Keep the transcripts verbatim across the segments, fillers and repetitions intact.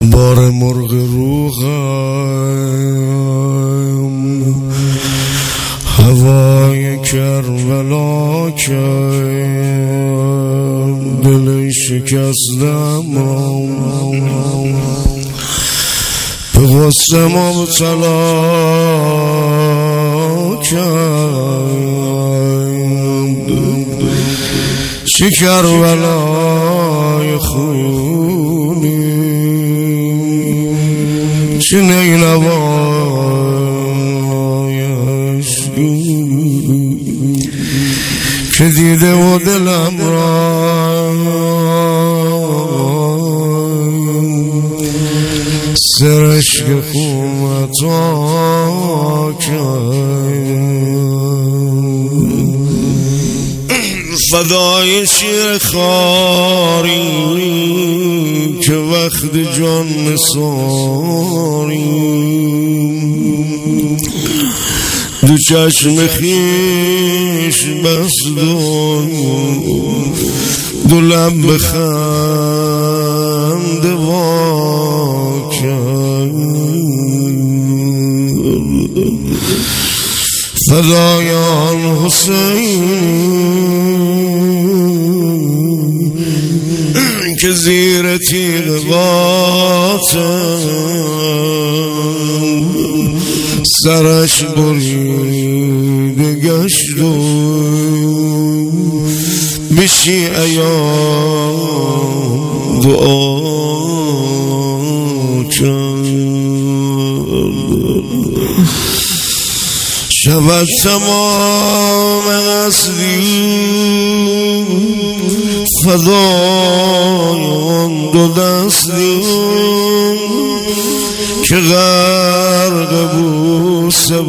بار مرغ روغم هوای کربلا کرد، دل شکستم به غصه مبتلا کرد. چه کربلای خونی، چه نینوای عشقی که دیده و دلم را سرش که خومتا کرد. فدای شیر خاری که وقت جان نثاری، دو چشم خیش بست و دو لب بخنده وا کرد. فدای آن حسین که زیر تیغ باطن سرش بریده گشت و به شیعیان دعا کرد. شود تمام قصدی فدای آن دو دستی که غرق بوسه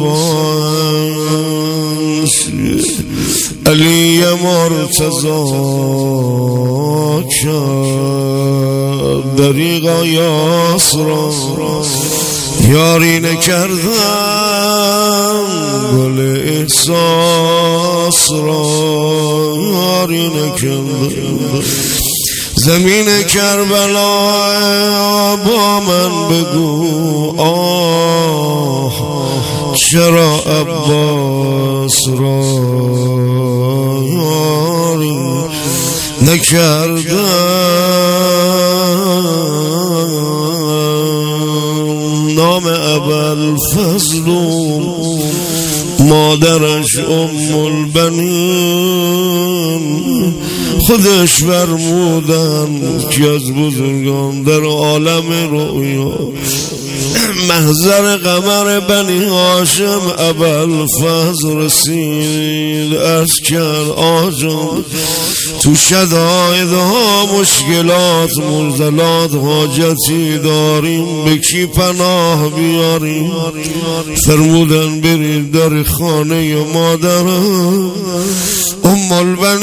باش علی مرتضی کرد. دریغا یاسرا یاری نکردم، گل احساس را یاری نکردم. زمین کربلا با من بگو آه چرا عباس را یاری نکردم. نام ابوالفضل مادرش ام البنین، خودش فرمودن که از بزرگان در عالم رؤیا محضر قمر بنی هاشم ابوالفضل رسید. عرض کرد آجان تو شدائدها مشکلات منزلات حاجتی داریم، به کی پناه بیاریم؟ فرمودن برید در خانه مادرم ام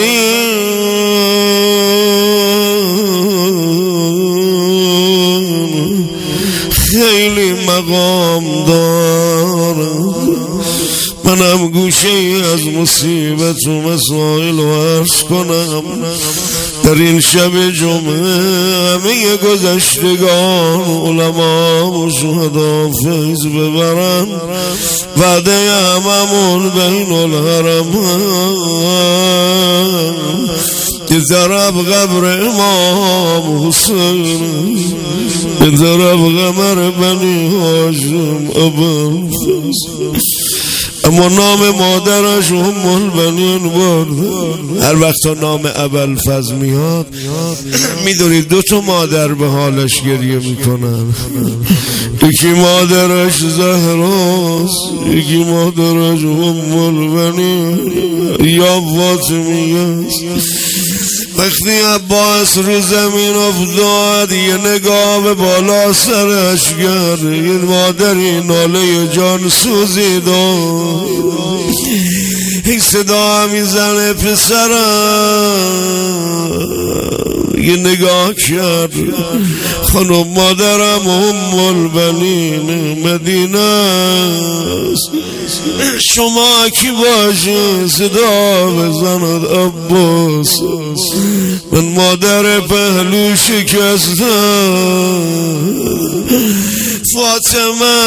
البنین، خیلی مقام دارم. منم گوشه ای از مصیبت و مسائل و عرض کنم. در این شب جمعه همه گذشتگان علما و شهدا فیض ببرن، وعده هممون بین الحرم که طرف قبر امام حسین، که طرف قمر بنی هاشم ابوالفضل. اما نام مادرش ام البنین برد. هر وقت نام ابوالفضل میاد میدونید دو تا مادر به حالش گریه میکنن، یکی مادرش زهراست، یکی مادرش ام البنین یا فاطمیه. وقتی عباس رو زمین افتاد یه نگاه به بالا سرش کرد، این مادری ناله جان سوزی داد. این صدا میزنه پسرم، یه نگاه کرد خانم مادرم ام البنین مدینه است، شما کی باشه صدا بزند عباس، من مادر پهلو شکستم فاطمه،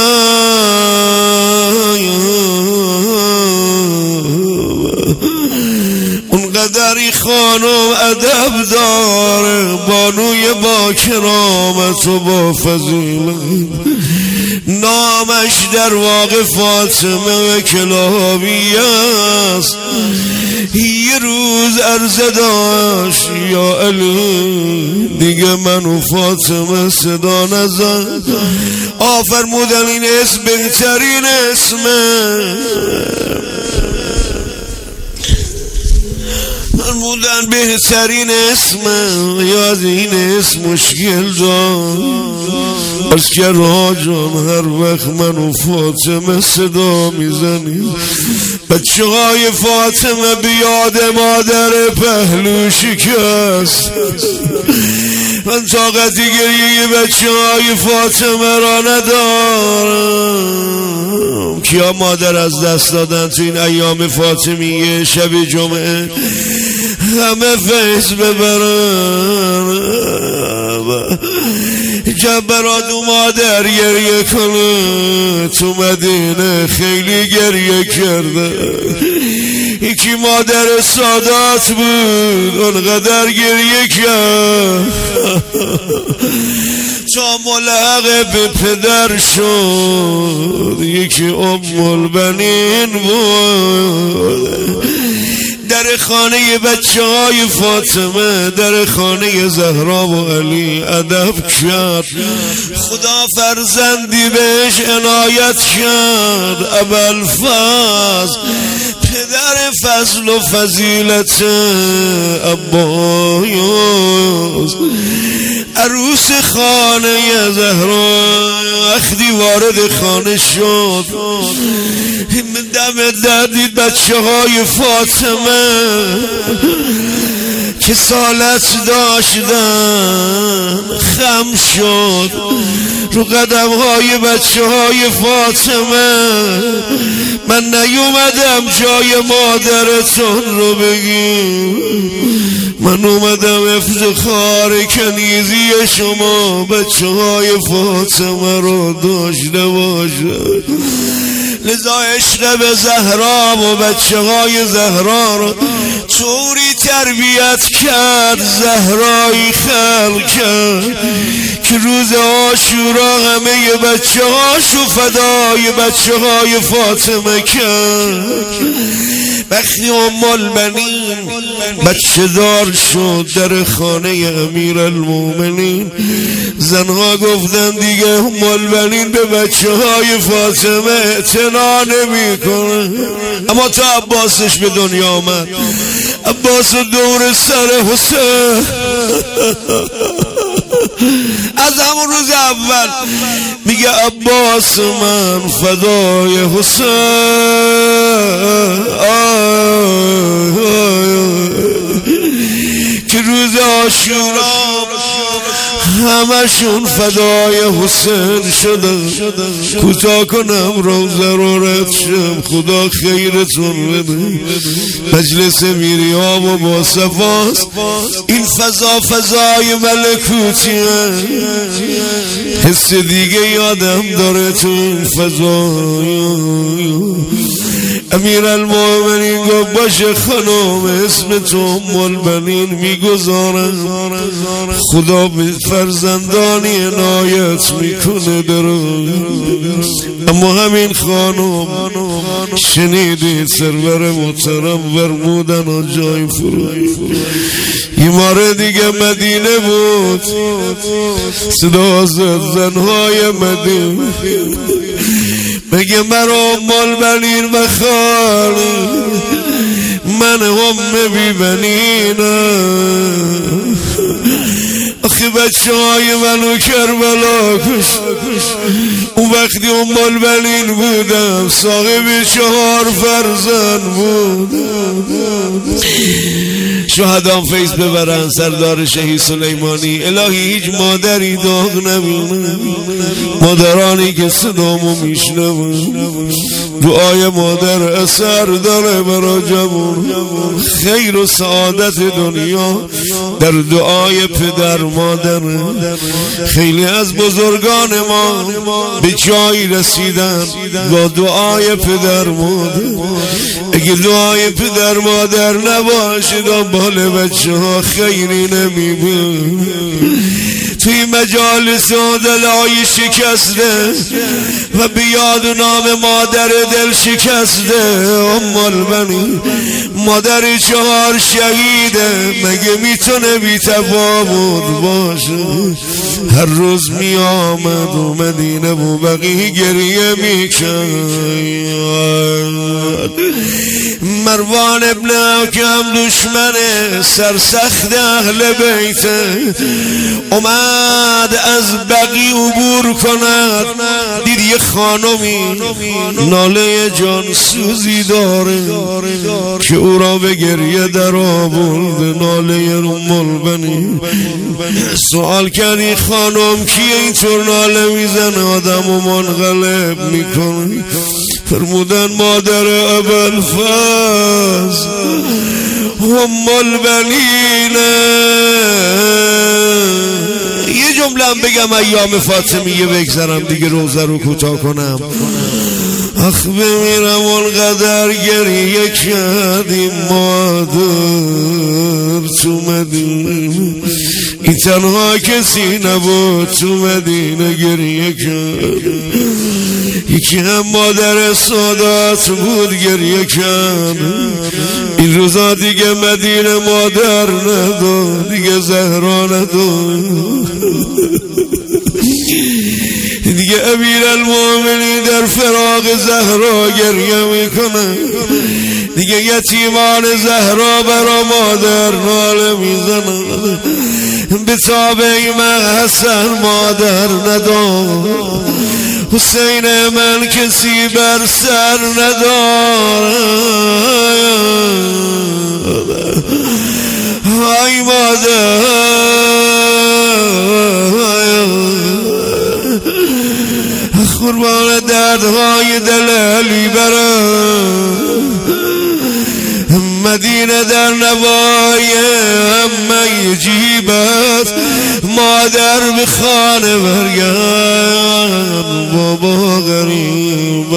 اونقدری خانم ادب داره، بانوی با کرامت و با فضیلت، نامش در واقع فاطمه و کلابی است. یه روز عرضه داشت یا علی دیگه منو فاطمه صدا نزن، آفرمودن این اسم بهترین اسمه، فرمودن بهترین اسمه، یا از این اسم مشکل دار از که را جان هر وقت منو فاطمه صدا میزنی، بچه های فاطمه بیاد مادر پهلو شکست، من طاقتی گریه بچه های فاطمه را ندارم. کیا مادر از دست دادن تو این ایام فاطمیه شب جمعه؟ همه فیض ببرن، جبرات و مادر گریه کنه، تو مدینه خیلی گریه کرده، یکی مادر سادات بود اونقدر گریه کرد تا ملحق به پدر شد، یکی ام البنین بود. در خانه بچه های فاطمه، در خانه زهرا و علی ادب کرد، خدا فرزندی بهش عنایت کرد، ابوالفضل پدر فضل و فضیلت عباس، عروس خانه زهرا وقتی وارد خانه شد دم دردید بچه های فاطمه که سالت داشتن خم شد رو قدم های بچه های فاطمه، من نیومدم جای مادرتون رو بگیم، من اومدم افتخار کنیزی شما بچه های فاطمه رو داشته باشم. لذا عشق به زهرا و بچه های زهرا رو طوری تربیت کرد، زهرایی خلق کرد که روز عاشورا همه بچه هاشو فدای بچه های فاطمه کرد. وقتی ام البنین بچه دار شد در خانه امیر المومنین، زنها گفتن دیگه ام البنین به بچه های فاطمه اعتنا نمی کنه. اما تا عباسش به دنیا آمد، عباس دور سر حسین از همون روز اول میگه عباس من فدای حسین، که روز عاشورا همشون فدای حسین شدن. کوتاه کنم روزه رو رد شم، خدا خیرتون بده. مجلس میریام و با صفاست، این فضا فضای ملکوتیه، حس دیگه یادم داره تو این فضا. امیر المومنین گفت باشه خانم اسم تو ام البنین میگذارم، خدا به فرزندانی عنایت میکنه درست. اما همین خانم شنیدید سرور محترم فرمودن و جای فرو یه ماره دیگه مدینه بود، صدا زد زنهای مدینه بگه مرا ام البنین بخالی، من هم بی بنینم، آخه بچه های منو کربلا کشت. اون وقتی اون مالبنین بودم صاحب چهار فرزند بودم. شهدان فیض ببرن سردار شهید سلیمانی. الهی هیچ مادری داغ نبینه، مادرانی که صدامو میشنون دعای مادر اثر داره برای جوان. خیر و سعادت دنیا در دعای پدر مادر. خیلی از بزرگان ما به جایی رسیدن با دعای پدر مادر. اگه دعای پدر مادر نباشه دنبال بچه ها خیری نمیبود. توی مجالس و دلای شکسته و بیاد نام مادر دل شکسته ام البنین مادر چهار شهیده. مگه میتونه بی تفاوت باشه؟ هر روز می آمد و مدینه و بقیه گریه میکرد. مروان ابن حکم دشمن سرسخت اهل بیته اومد از بقی عبور کند. دید یه خانمی ناله جانسوزی داره که او را به گریه در آورد. ناله ام البنین. سوال کردی خانم کیه اینطور ناله میزنه آدم و منقلب میکنه؟ فرمودن مادر ابوالفضل ام البنینه. یه جمله هم بگم ایام فاطمیه بگذرم دیگه روزه رو کوتاه کنم. آخ بمیرم اونقدر گریه کردیم مادر تو مدینه. این تنها کسی نبود تو مدینه گریه کرد. یکی هم مادر سادات بود گریه کرد. این روزا دیگه مدینه مادر نداد، دیگه زهرا نداد، دیگه امیرالمومنین در فراق زهرا گریه میکنه. دیگه یتیمان زهرا برا مادر ناله میزنه. به تابع من حسن مادر ندار، حسین من کسی بر سر ندار. ای مادر قربان دردهای دل علی برم. مدینه در نوای همه جیبت مادر به خانه برگرد. بابا غریب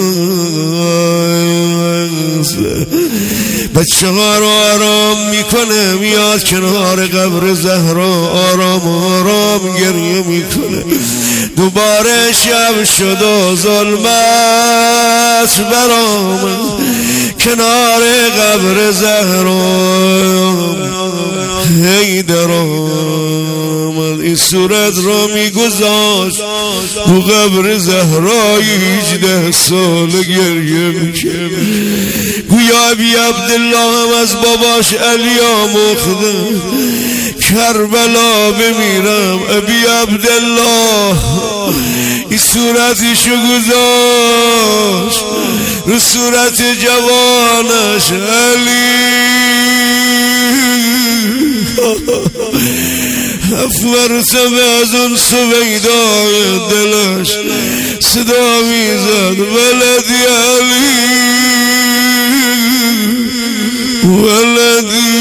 است بچه ها رو آرام میکنه، میاد کنار قبر زهرا آرام آرام گریه میکنه. دوباره شب شد و ظلمت برآمد کنار قبر زهرا. حیدر آمد این صورت را میگذاشت رو قبر زهرا. هجده سال گریه میکنه. گویا ابی عبدالله هم از باباش علی آموخته کربلا بمیرم. ابی عبدالله این صورتشو گذاشت رو صورت جوانش علی. هفت مرتبه از اون سویدای دلش صدا میزد ولدی علی ولدی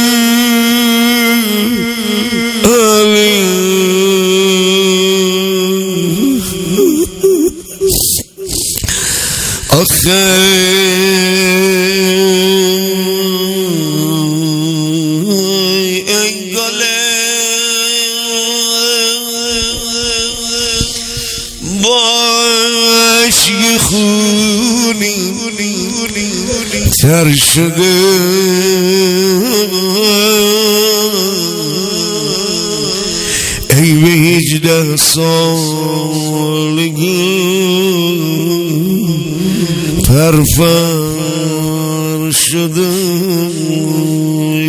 علی. آخه ای گله با عشق خونی تر شده ای به هجده سالگی پرفر شده.